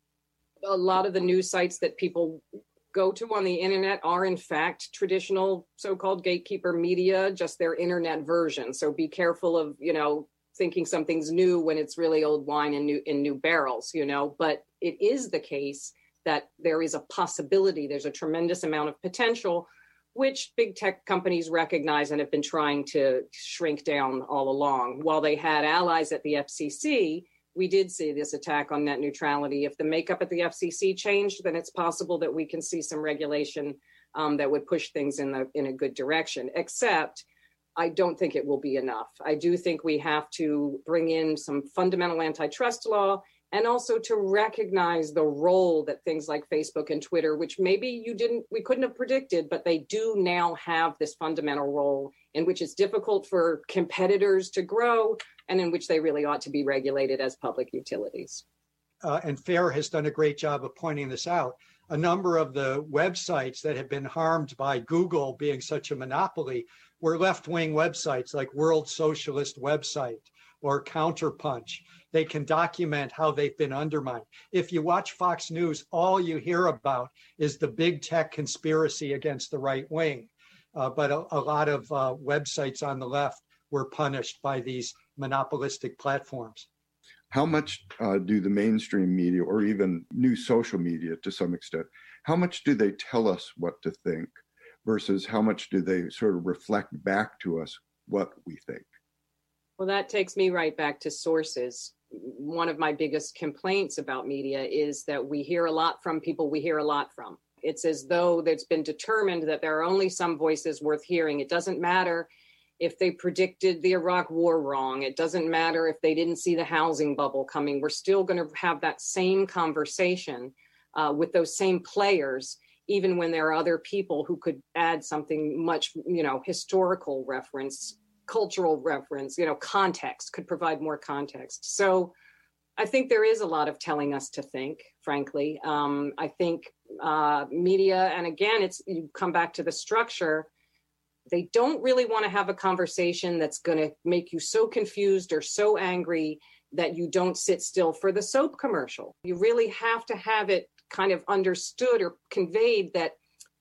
A lot of the news sites that people go to on the internet are in fact traditional so-called gatekeeper media, just their internet version. So be careful of, you know, thinking something's new when it's really old wine in new in new barrels, you know. But it is the case that there is a possibility, there's a tremendous amount of potential, which big tech companies recognize and have been trying to shrink down all along. While they had allies at the F C C, we did see this attack on net neutrality. If the makeup at the F C C changed, then it's possible that we can see some regulation um, that would push things in the in a good direction. Except, I don't think it will be enough. I do think we have to bring in some fundamental antitrust law, and also to recognize the role that things like Facebook and Twitter, which maybe you didn't, we couldn't have predicted, but they do now have this fundamental role in which it's difficult for competitors to grow and in which they really ought to be regulated as public utilities. Uh, and FAIR has done a great job of pointing this out. A number of the websites that have been harmed by Google being such a monopoly were left-wing websites like World Socialist Website or Counterpunch. They can document how they've been undermined. If you watch Fox News, all you hear about is the big tech conspiracy against the right wing. Uh, but a, a lot of uh, websites on the left were punished by these monopolistic platforms. How much uh, do the mainstream media, or even new social media to some extent, how much do they tell us what to think versus how much do they sort of reflect back to us what we think? Well, that takes me right back to sources. One of my biggest complaints about media is that we hear a lot from people we hear a lot from. It's as though it's been determined that there are only some voices worth hearing. It doesn't matter if they predicted the Iraq war wrong. It doesn't matter if they didn't see the housing bubble coming. We're still going to have that same conversation uh, with those same players, even when there are other people who could add something much, you know, historical reference, cultural reference, you know, context, could provide more context. So I think there is a lot of telling us to think, frankly. Um, I think uh, media, and again, it's you come back to the structure, they don't really want to have a conversation that's going to make you so confused or so angry that you don't sit still for the soap commercial. You really have to have it kind of understood or conveyed that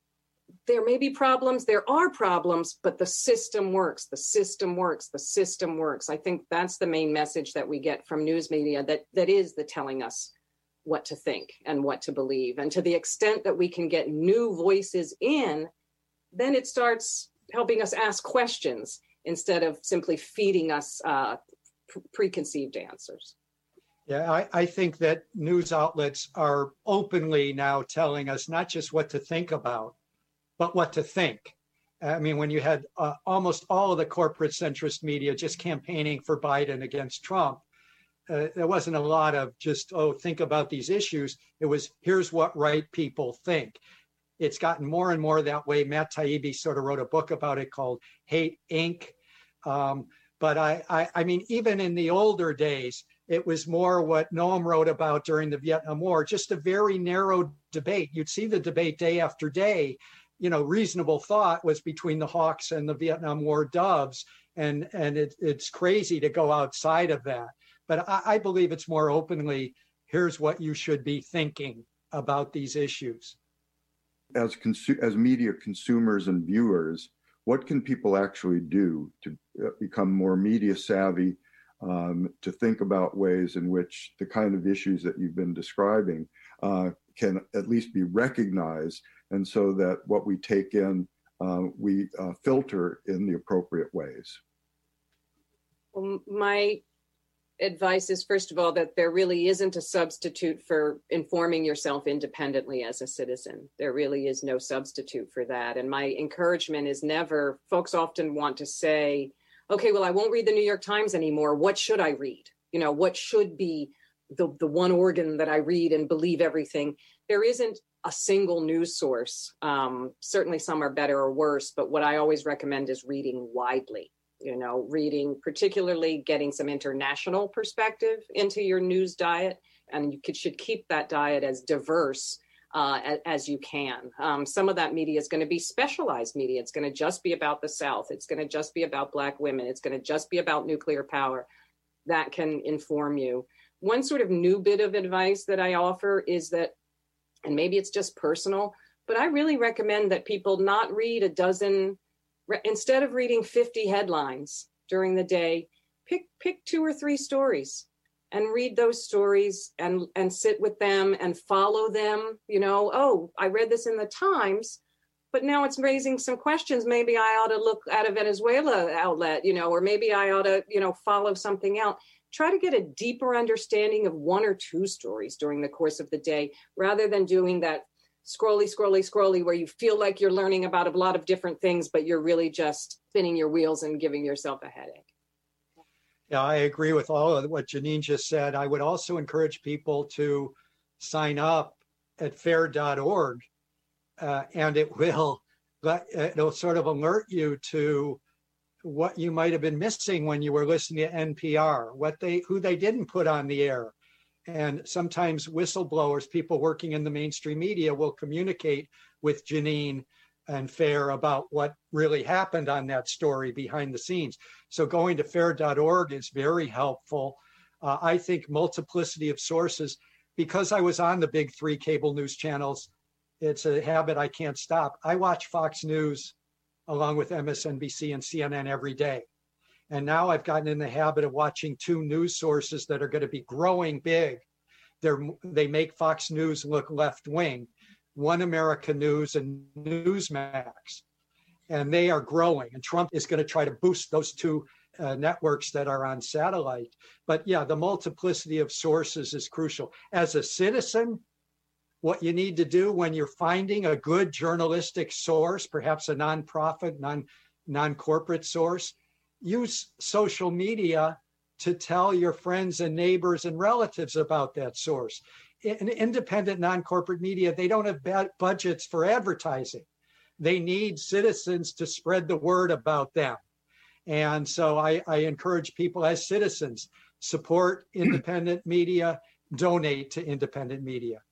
there may be problems, there are problems, but the system works, the system works, the system works. I think that's the main message that we get from news media, that that is the telling us what to think and what to believe. And to the extent that we can get new voices in, then it starts helping us ask questions instead of simply feeding us uh, pre- preconceived answers. Yeah, I, I think that news outlets are openly now telling us not just what to think about, but what to think. I mean, when you had uh, almost all of the corporate centrist media just campaigning for Biden against Trump, uh, there wasn't a lot of just, oh, think about these issues. It was, here's what right people think. It's gotten more and more that way. Matt Taibbi sort of wrote a book about it called Hate Incorporated. Um, but I, I, I mean, even in the older days, it was more what Noam wrote about during the Vietnam War, just a very narrow debate. You'd see the debate day after day. You know, reasonable thought was between the Hawks and the Vietnam War doves. And, and it, it's crazy to go outside of that. But I, I believe it's more openly, here's what you should be thinking about these issues. As consu- as media consumers and viewers, what can people actually do to become more media savvy um, to think about ways in which the kind of issues that you've been describing uh, can at least be recognized, and so that what we take in, uh, we uh, filter in the appropriate ways. Well, my advice is, first of all, that there really isn't a substitute for informing yourself independently as a citizen. There really is no substitute for that. And my encouragement is never, folks often want to say, okay, well, I won't read the New York Times anymore. What should I read? You know, what should be the, the one organ that I read and believe everything? There isn't a single news source. Um, certainly some are better or worse, but what I always recommend is reading widely. You know, reading, particularly getting some international perspective into your news diet, and you could, should keep that diet as diverse uh, as, as you can. Um, some of that media is going to be specialized media. It's going to just be about the South. It's going to just be about Black women. It's going to just be about nuclear power. That can inform you. One sort of new bit of advice that I offer is that, and maybe it's just personal, but I really recommend that people not read a dozen. Instead of reading fifty headlines during the day, pick pick two or three stories and read those stories and, and sit with them and follow them. You know, oh, I read this in the Times, but now it's raising some questions. Maybe I ought to look at a Venezuela outlet, you know, or maybe I ought to, you know, follow something out. Try to get a deeper understanding of one or two stories during the course of the day, rather than doing that scrolly, scrolly, scrolly, where you feel like you're learning about a lot of different things, but you're really just spinning your wheels and giving yourself a headache. Yeah, I agree with all of what Janine just said. I would also encourage people to sign up at fair dot org, uh, and it will it'll sort of alert you to what you might have been missing when you were listening to N P R, what they who they didn't put on the air. And sometimes whistleblowers, people working in the mainstream media, will communicate with Janine and FAIR about what really happened on that story behind the scenes. So going to fair dot org is very helpful. Uh, I think multiplicity of sources, because I was on the big three cable news channels, it's a habit I can't stop. I watch Fox News along with M S N B C and C N N every day. And now I've gotten in the habit of watching two news sources that are going to be growing big. They're, they make Fox News look left-wing, One America News and Newsmax. And they are growing. And Trump is going to try to boost those two uh, networks that are on satellite. But yeah, the multiplicity of sources is crucial. As a citizen, what you need to do when you're finding a good journalistic source, perhaps a nonprofit, non, non-corporate source, use social media to tell your friends and neighbors and relatives about that source. In independent non-corporate media, they don't have bad budgets for advertising. They need citizens to spread the word about them. And so I, I encourage people as citizens, support independent media, donate to independent media.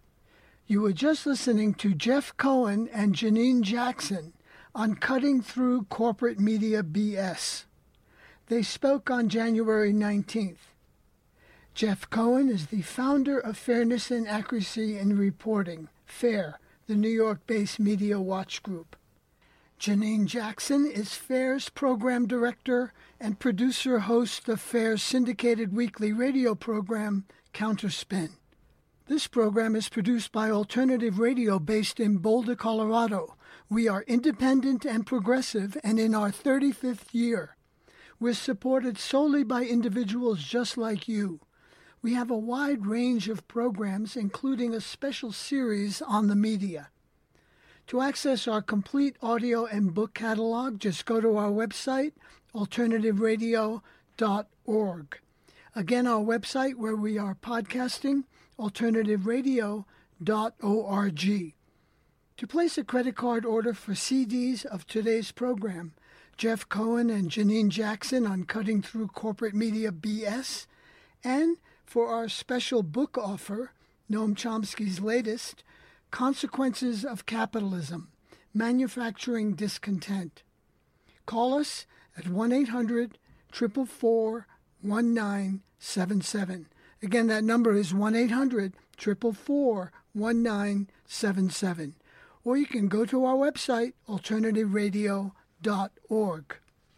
You were just listening to Jeff Cohen and Janine Jackson on Cutting Through Corporate Media B S. They spoke on January nineteenth. Jeff Cohen is the founder of Fairness and Accuracy in Reporting, FAIR, the New York-based media watch group. Janine Jackson is FAIR's program director and producer-host of FAIR's syndicated weekly radio program, Counterspin. This program is produced by Alternative Radio based in Boulder, Colorado. We are independent and progressive, and in our thirty-fifth year. We're supported solely by individuals just like you. We have a wide range of programs, including a special series on the media. To access our complete audio and book catalog, just go to our website, alternative radio dot org. Again, our website where we are podcasting, alternative radio dot org. To place a credit card order for C Ds of today's program, Jeff Cohen and Janine Jackson on Cutting Through Corporate Media B S, and for our special book offer, Noam Chomsky's latest, Consequences of Capitalism, Manufacturing Discontent. Call us at one eight hundred, four four four, one nine seven seven. Again, that number is one eight hundred, four four four, one nine seven seven. Or you can go to our website, alternative radio dot org.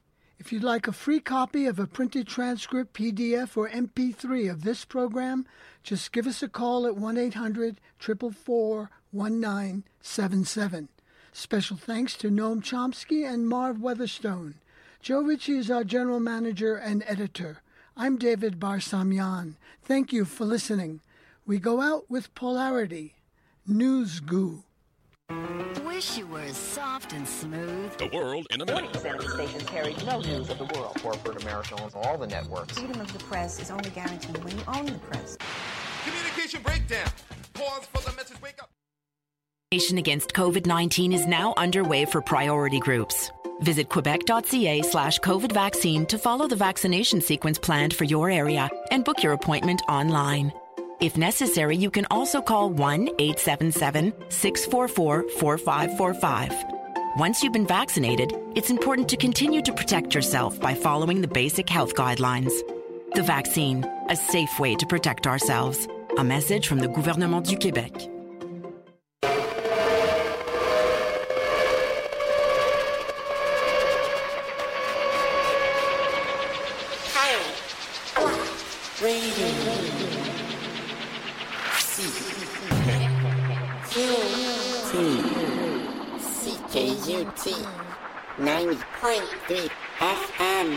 If you'd like a free copy of a printed transcript, P D F, or M P three of this program, just give us a call at one eight hundred, four four four, one nine seven seven. Special thanks to Noam Chomsky and Marv Weatherstone. Joe Ritchie is our general manager and editor. I'm David Barsamian. Thank you for listening. We go out with Polarity, News Goo. Wish you were as soft and smooth. The world in a minute. forty percent of the stations carry no news of the world. Corporate America owns all the networks. Freedom of the press is only guaranteed when you own the press. Communication breakdown. Pause for the message. Wake up. Vaccination against COVID nineteen is now underway for priority groups. Visit quebec.ca slash COVID vaccine to follow the vaccination sequence planned for your area and book your appointment online. If necessary, you can also call one eight seven seven, six four four, four five four five. Once you've been vaccinated, it's important to continue to protect yourself by following the basic health guidelines. The vaccine, a safe way to protect ourselves. A message from the Gouvernement du Québec. C K U T ninety point three F M.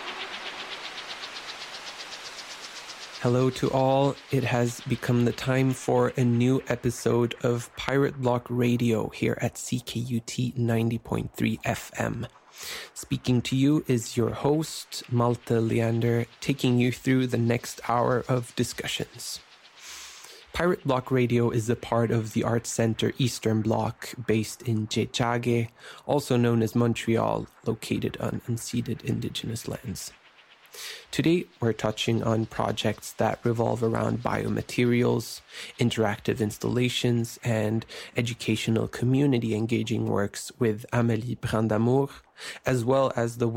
Hello to all. It has become the time for a new episode of Pirate Block Radio here at C K U T ninety point three F M. Speaking to you is your host, Malte Leander, taking you through the next hour of discussions. Pirate Block Radio is a part of the Arts Centre Eastern Bloc based in Tchétchagé, also known as Montreal, located on unceded Indigenous lands. Today, we're touching on projects that revolve around biomaterials, interactive installations, and educational community engaging works with Amélie Brandamour, as well as the